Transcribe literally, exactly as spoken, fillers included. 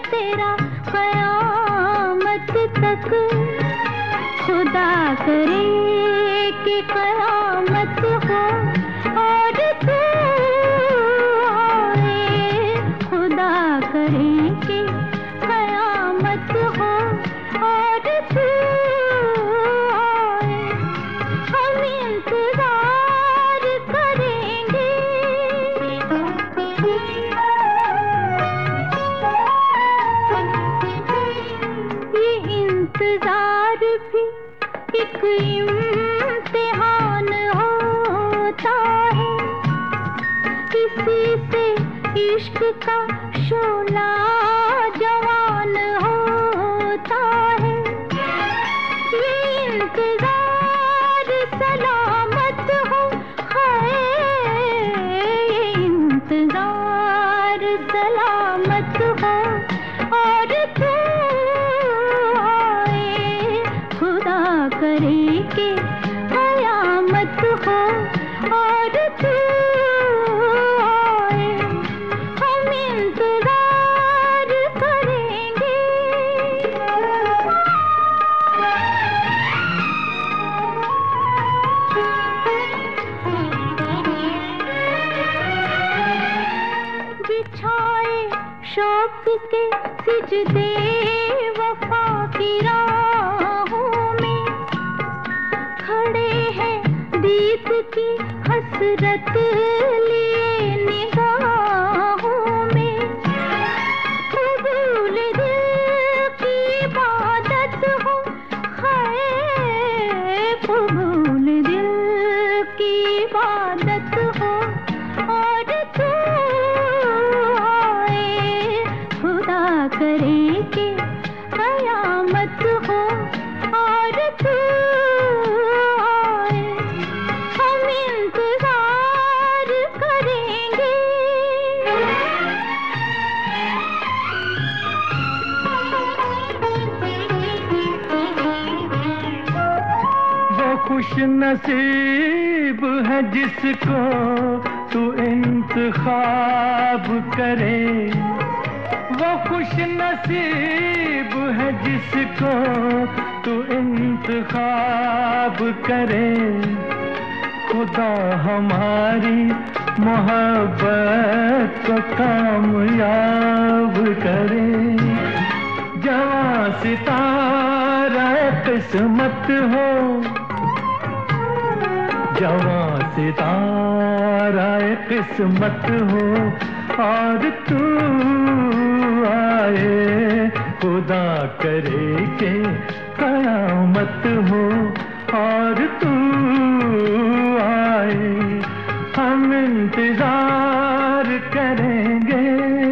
तेरा कयामत तक। खुदा करे कि कयामत हो और तू आए। खुदा करे कि कयामत हो और तू आए। हम इंतजार करेंगे। ये इंतजार भी एक इम्तिहान होता है। किसी से इश्क का शोला जवान होता है। ये इंतजार सलामत हो, हाय ये इंतजार सलामत हो और तू आए। खुदा करे कि कयामत हो और तू आए। हम इंतजार करेंगे। बिछाए शौक के सिजदे वफा की राहों में। खड़े हैं दीद की हसरत लिए निगाहों में। कबूल दिल की इबादत हो, हाय कबूल दिल की इबादत हो और तू आए। खुदा करे कि कयामत हो और तू आए। हम इंतजार करेंगे। वो खुश नसीब है जिसको तू इंतखाब करे। वो खुश नसीब है जिसको तू इंतखाब करे। खुदा हमारी मोहब्बत को कामयाब करे। जवां सितारा किस्मत हो, जवां सितारा किस्मत हो और तू आए। खुदा करे के कयामत हो और तू आए। हम इंतजार करेंगे।